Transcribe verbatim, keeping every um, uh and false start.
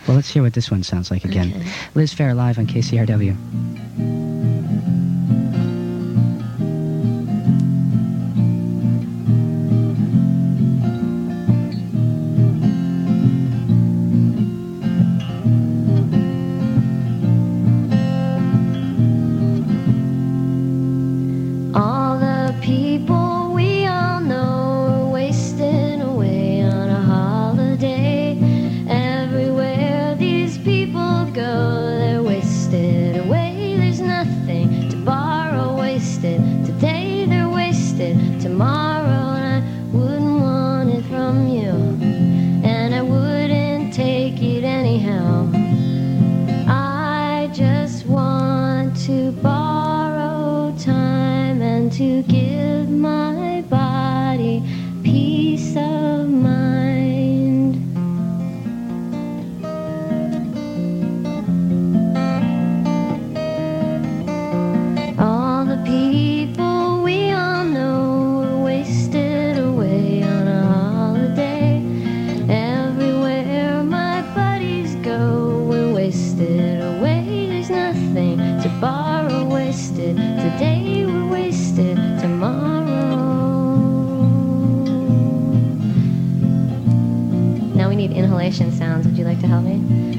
Well, let's hear what this one sounds like again. Okay. Liz Fair live on K C R W. All the people we all know are wasting away on a holiday. Everywhere these people go, they're wasted away. There's nothing to borrow, wasted. Today they're wasted, tomorrow, and I wouldn't want it from you, and I wouldn't take it anyhow. I just want to borrow time and to give my body peace of mind. All the people we all know are wasted away on a holiday. Everywhere my buddies go, we're wasted away. There's nothing to borrow, wasted. Today we're wasted, tomorrow. Now we need inhalation sounds. Would you like to help me?